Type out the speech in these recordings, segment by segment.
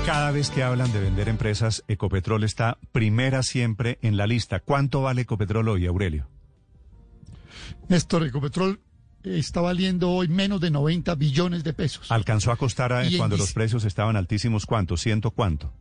Cada vez que hablan de vender empresas, Ecopetrol está primera siempre en la lista. ¿Cuánto vale Ecopetrol hoy, Aurelio? Néstor, Ecopetrol está valiendo hoy menos de 90 billones de pesos. ¿Alcanzó a costar cuando los precios estaban altísimos cuánto? ¿Ciento cuánto?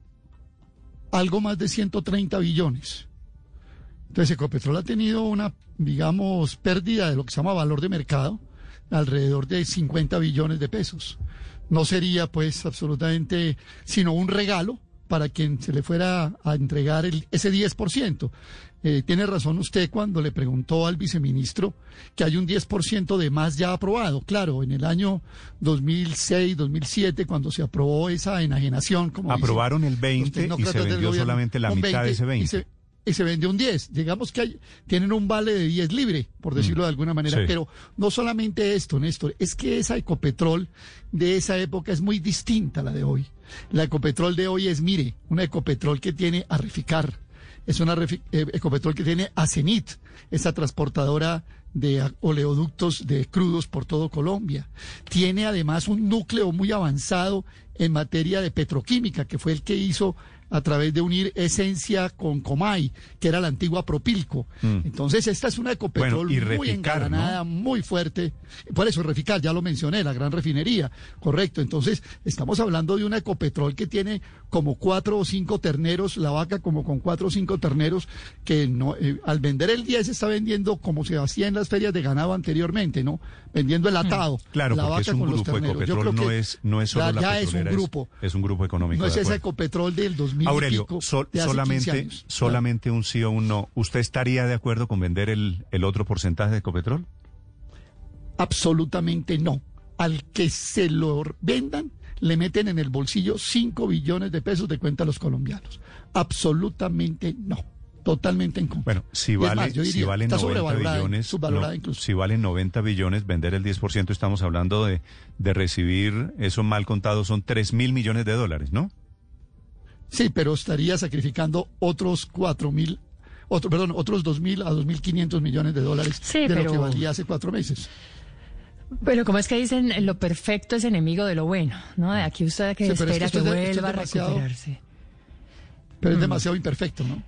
Algo más de 130 billones. Entonces Ecopetrol ha tenido una, digamos, pérdida de lo que se llama valor de mercado, alrededor de 50 billones de pesos. No sería pues absolutamente sino un regalo para quien se le fuera a entregar ese 10%. Tiene razón usted cuando le preguntó al viceministro que hay un 10% de más ya aprobado. Claro, en el año 2006, 2007, cuando se aprobó esa enajenación, como aprobaron el 20 y se vendió solamente la mitad de ese 20. Y se vendió un 10. Digamos que tienen un vale de 10 libre, por decirlo de alguna manera. Sí. Pero no solamente esto, Néstor, es que esa Ecopetrol de esa época es muy distinta a la de hoy. La Ecopetrol de hoy es, mire, una Ecopetrol que tiene a Reficar, es una Ecopetrol que tiene a Cenit, esa transportadora de oleoductos de crudos por todo Colombia. Tiene además un núcleo muy avanzado en materia de petroquímica, que fue el que hizo a través de unir Esencia con Comay, que era la antigua Propilco. Entonces, esta es una Ecopetrol muy Reficar, engalanada, ¿no? Muy fuerte. Por eso, Reficar, ya lo mencioné, la gran refinería, correcto. Entonces, estamos hablando de una Ecopetrol que tiene como 4 o 5 terneros, la vaca como con 4 o 5 terneros, que no, al vender el 10 está vendiendo como se hacía en las ferias de ganado anteriormente, ¿no? Vendiendo el atado. Claro, la porque vaca es un con grupo. los terneros. Ecopetrol no es solo la ya petrolera, es un grupo. Es un grupo económico. No es esa Ecopetrol del 2000 Aurelio, y pico, de hace 15 años. solamente un sí o un no. ¿Usted estaría de acuerdo con vender el otro porcentaje de Ecopetrol? Absolutamente no. Al que se lo vendan, le meten en el bolsillo 5 billones de pesos de cuenta a los colombianos. Absolutamente no. Totalmente en contra. Bueno, si valen 90 billones, subvalorada incluso. Si valen 90 billones, vender el 10%, estamos hablando de recibir, eso mal contado, son 3.000 millones de dólares, ¿no? Sí, pero estaría sacrificando otros 2.000 a 2.500 millones de dólares lo que valía hace 4 meses. Pero como es que dicen, lo perfecto es enemigo de lo bueno, ¿no? De aquí usted que espera que vuelva a recuperarse. Pero es demasiado imperfecto, ¿no?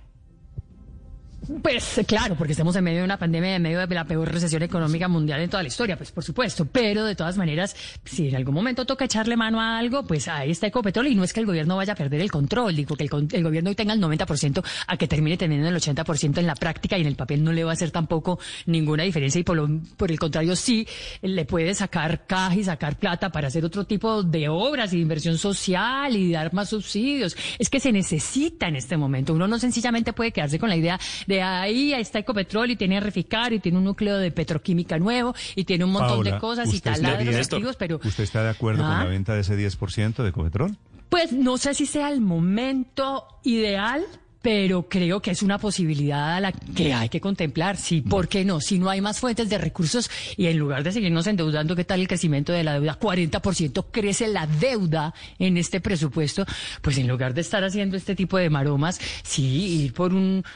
Pues claro, porque estamos en medio de una pandemia, en medio de la peor recesión económica mundial en toda la historia, pues por supuesto, pero de todas maneras, si en algún momento toca echarle mano a algo, pues ahí está Ecopetrol, y no es que el gobierno vaya a perder el control, digo que el gobierno hoy tenga el 90% a que termine teniendo el 80% en la práctica, y en el papel no le va a hacer tampoco ninguna diferencia, y por el contrario sí le puede sacar caja y sacar plata para hacer otro tipo de obras y de inversión social y dar más subsidios. Es que se necesita en este momento. Uno no sencillamente puede quedarse con la idea de ahí está Ecopetrol y tiene a Reficar y tiene un núcleo de petroquímica nuevo y tiene un montón de cosas y taladros activos, pero... ¿Usted está de acuerdo con la venta de ese 10% de Ecopetrol? Pues no sé si sea el momento ideal, pero creo que es una posibilidad a la que hay que contemplar. Sí, ¿por qué no? Si no hay más fuentes de recursos y en lugar de seguirnos endeudando, ¿qué tal el crecimiento de la deuda? 40% crece la deuda en este presupuesto. Pues en lugar de estar haciendo este tipo de maromas, sí, ir por un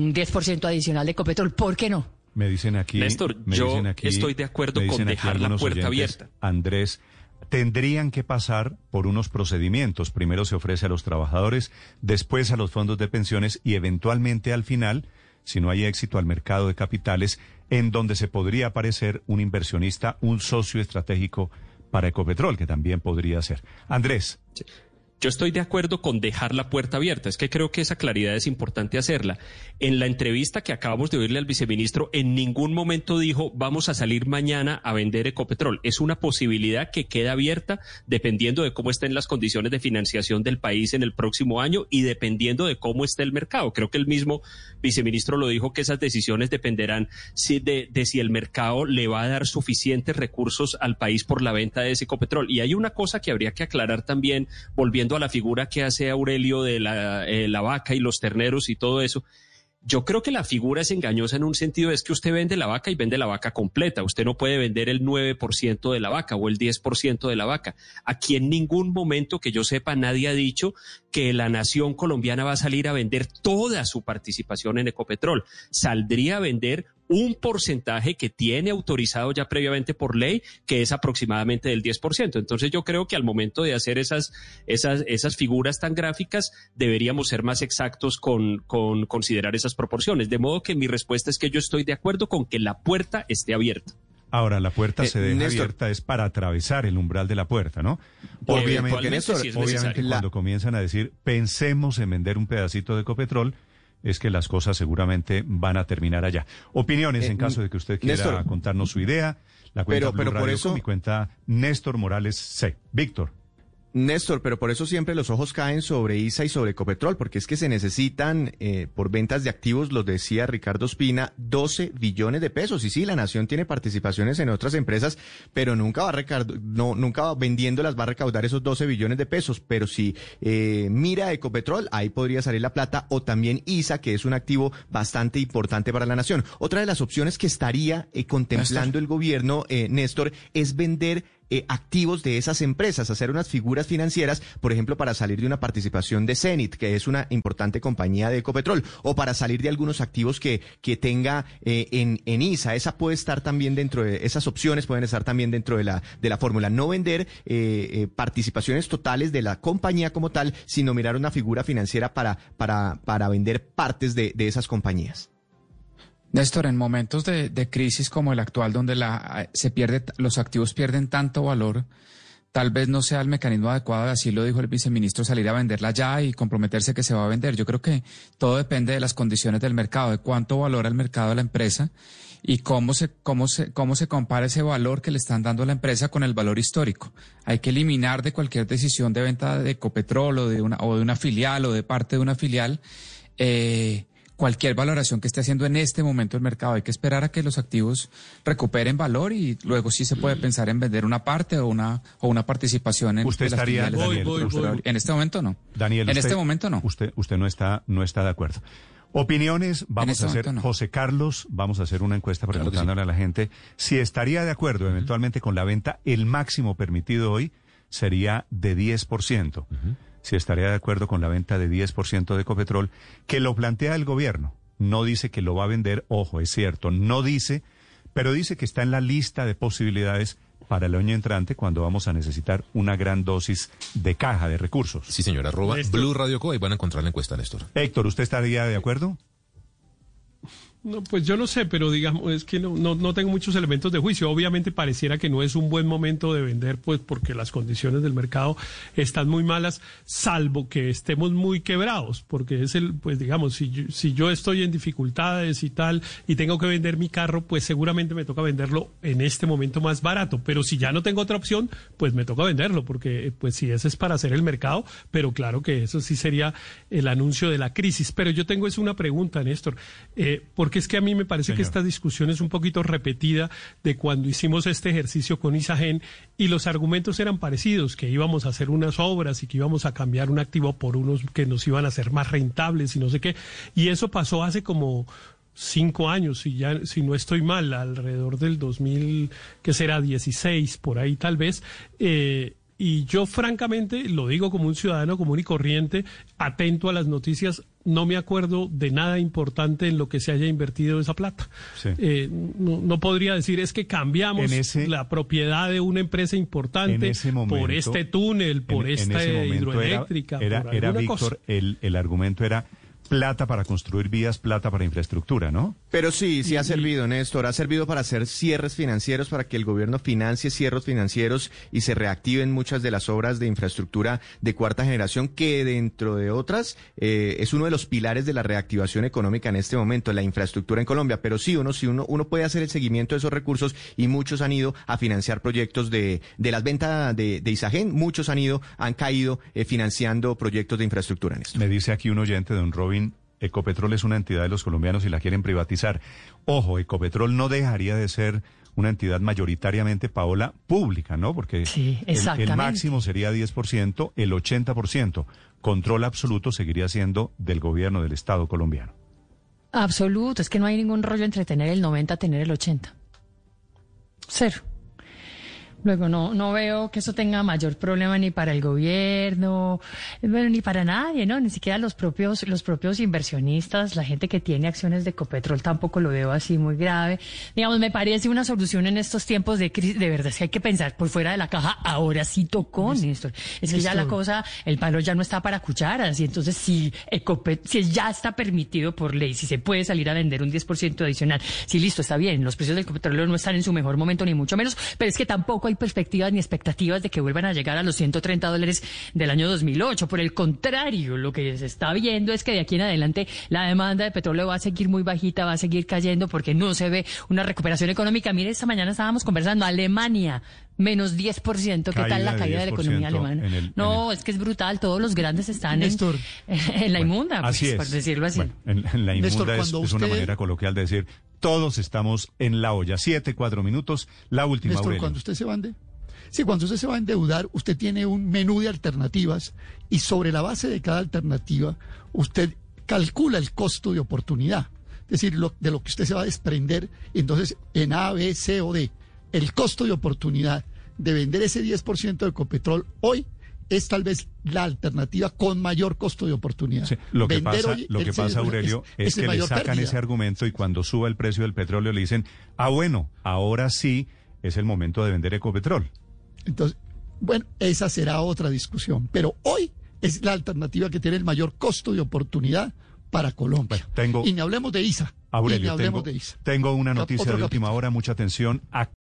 10% adicional de Ecopetrol, ¿por qué no? Me dicen aquí... Néstor, yo estoy de acuerdo con dejar la puerta abierta. Andrés, tendrían que pasar por unos procedimientos. Primero se ofrece a los trabajadores, después a los fondos de pensiones y eventualmente al final, si no hay éxito, al mercado de capitales, en donde se podría aparecer un inversionista, un socio estratégico para Ecopetrol, que también podría ser. Andrés. Sí. Yo estoy de acuerdo con dejar la puerta abierta. Es que creo que esa claridad es importante hacerla. En la entrevista que acabamos de oírle al viceministro, en ningún momento dijo vamos a salir mañana a vender Ecopetrol. Es una posibilidad que queda abierta dependiendo de cómo estén las condiciones de financiación del país en el próximo año y dependiendo de cómo esté el mercado. Creo que el mismo viceministro lo dijo, que esas decisiones dependerán de si el mercado le va a dar suficientes recursos al país por la venta de ese Ecopetrol. Y hay una cosa que habría que aclarar también, volviendo a la figura que hace Aurelio de la vaca y los terneros y todo eso. Yo creo que la figura es engañosa en un sentido, es que usted vende la vaca y vende la vaca completa. Usted no puede vender el 9% de la vaca o el 10% de la vaca. Aquí en ningún momento que yo sepa nadie ha dicho que la nación colombiana va a salir a vender toda su participación en Ecopetrol. Saldría a vender un porcentaje que tiene autorizado ya previamente por ley, que es aproximadamente del 10%. Entonces yo creo que al momento de hacer esas figuras tan gráficas, deberíamos ser más exactos con considerar esas proporciones. De modo que mi respuesta es que yo estoy de acuerdo con que la puerta esté abierta. Ahora, la puerta se deja Néstor, abierta es para atravesar el umbral de la puerta, ¿no? Obviamente, Néstor, sí es obviamente cuando comienzan a decir, pensemos en vender un pedacito de Ecopetrol, es que las cosas seguramente van a terminar allá. Opiniones en caso de que usted quiera Néstor, contarnos su idea. La cuenta pero Blue por Radio eso, con mi cuenta Néstor Morales C. Víctor. Néstor, pero por eso siempre los ojos caen sobre ISA y sobre Ecopetrol, porque es que se necesitan, por ventas de activos, lo decía Ricardo Ospina, 12 billones de pesos. Y sí, la Nación tiene participaciones en otras empresas, pero nunca vendiéndolas va a recaudar esos 12 billones de pesos. Pero si mira Ecopetrol, ahí podría salir la plata, o también ISA, que es un activo bastante importante para la Nación. Otra de las opciones que estaría contemplando el gobierno, Néstor, es vender activos de esas empresas, hacer unas figuras financieras, por ejemplo, para salir de una participación de Zenit, que es una importante compañía de Ecopetrol, o para salir de algunos activos que tenga en ISA. Esa puede estar también dentro de esas opciones, pueden estar también dentro de la fórmula. No vender participaciones totales de la compañía como tal, sino mirar una figura financiera para vender partes de esas compañías. Néstor, en momentos de crisis como el actual, donde los activos pierden tanto valor, tal vez no sea el mecanismo adecuado, así lo dijo el viceministro, salir a venderla ya y comprometerse que se va a vender. Yo creo que todo depende de las condiciones del mercado, de cuánto valora el mercado de la empresa y cómo se compara ese valor que le están dando a la empresa con el valor histórico. Hay que eliminar de cualquier decisión de venta de Ecopetrol o de una filial o de parte de una filial, cualquier valoración que esté haciendo en este momento el mercado. Hay que esperar a que los activos recuperen valor y luego sí se puede pensar en vender una parte o una participación en ¿Usted estaría, Daniel? En este momento no. Daniel, en este momento no. Usted no está de acuerdo. Opiniones, vamos a hacer, José Carlos, vamos a hacer una encuesta preguntándole a la gente si estaría de acuerdo eventualmente con la venta. El máximo permitido hoy sería de 10%. Si estaría de acuerdo con la venta de 10% de Ecopetrol, que lo plantea el gobierno. No dice que lo va a vender, ojo, es cierto, no dice, pero dice que está en la lista de posibilidades para el año entrante cuando vamos a necesitar una gran dosis de caja de recursos. Sí, señora, Blue Radio Co, y van a encontrar la encuesta, Néstor. Héctor, ¿usted estaría de acuerdo? No, pues yo lo sé, pero digamos, es que no tengo muchos elementos de juicio. Obviamente pareciera que no es un buen momento de vender, pues porque las condiciones del mercado están muy malas, salvo que estemos muy quebrados, porque pues digamos, si yo estoy en dificultades y tal, y tengo que vender mi carro, pues seguramente me toca venderlo en este momento más barato. Pero si ya no tengo otra opción, pues me toca venderlo, porque pues si ese es para hacer el mercado, pero claro que eso sí sería el anuncio de la crisis. Pero yo tengo una pregunta, Néstor, porque es que a mí me parece que esta discusión es un poquito repetida de cuando hicimos este ejercicio con Isagen y los argumentos eran parecidos, que íbamos a hacer unas obras y que íbamos a cambiar un activo por unos que nos iban a hacer más rentables y no sé qué. Y eso pasó hace como 5 años, si no estoy mal, alrededor del 2000, que será 16, por ahí tal vez. Y yo francamente, lo digo como un ciudadano común y corriente, atento a las noticias, no me acuerdo de nada importante en lo que se haya invertido esa plata. Sí. No podría decir, es que cambiamos la propiedad de una empresa importante por este túnel, por esta hidroeléctrica. Era Víctor, el argumento era plata para construir vías, plata para infraestructura, ¿no? Pero sí ha servido, Néstor, ha servido para hacer cierres financieros, para que el gobierno financie cierres financieros y se reactiven muchas de las obras de infraestructura de cuarta generación, que dentro de otras es uno de los pilares de la reactivación económica en este momento, la infraestructura en Colombia. Pero sí, uno puede hacer el seguimiento de esos recursos y muchos han ido a financiar proyectos de las ventas de Isagen, muchos han caído financiando proyectos de infraestructura, Néstor. Me dice aquí un oyente, don Robin, Ecopetrol es una entidad de los colombianos y la quieren privatizar. Ojo, Ecopetrol no dejaría de ser una entidad mayoritariamente, Paola, pública, ¿no? Porque sí, el máximo sería 10%, el 80%, control absoluto seguiría siendo del gobierno del Estado colombiano. Absoluto, es que no hay ningún rollo entre tener el 90 a tener el 80. Cero. Luego no veo que eso tenga mayor problema ni para el gobierno, bueno, ni para nadie, ¿no? Ni siquiera los propios inversionistas, la gente que tiene acciones de Ecopetrol tampoco lo veo así muy grave. Digamos, me parece una solución en estos tiempos de crisis. De verdad, es que hay que pensar por fuera de la caja. Ahora sí tocó, Néstor. Es que ya la cosa, el palo ya no está para cucharas. Y entonces, si ya está permitido por ley, si se puede salir a vender un 10% adicional, sí, listo, está bien. Los precios del Ecopetrol no están en su mejor momento, ni mucho menos, pero es que tampoco hay perspectivas ni expectativas de que vuelvan a llegar a los $130 del año 2008. Por el contrario, lo que se está viendo es que de aquí en adelante la demanda de petróleo va a seguir muy bajita, va a seguir cayendo porque no se ve una recuperación económica. Mire, esta mañana estábamos conversando, Alemania, menos 10%. ¿Qué tal la caída de la economía alemana? Es que es brutal. Todos los grandes están Néstor, en la inmunda, así pues, por decirlo así. Bueno, en la inmunda Néstor, es una manera coloquial de decir, todos estamos en la olla. 7:04. La última, Néstor, Aurelio. cuando usted se va a endeudar, usted tiene un menú de alternativas y sobre la base de cada alternativa, usted calcula el costo de oportunidad. Es decir, de lo que usted se va a desprender. Entonces, en A, B, C o D, el costo de oportunidad de vender ese 10% de Ecopetrol hoy es tal vez la alternativa con mayor costo de oportunidad. Sí, lo que pasa, Aurelio, es que le sacan pérdida. Ese argumento y cuando suba el precio del petróleo le dicen, bueno, ahora sí es el momento de vender Ecopetrol. Entonces, bueno, esa será otra discusión, pero hoy es la alternativa que tiene el mayor costo de oportunidad para Colombia. Bueno, y ni hablemos de ISA. Aurelio, tengo una noticia de última hora, mucha atención.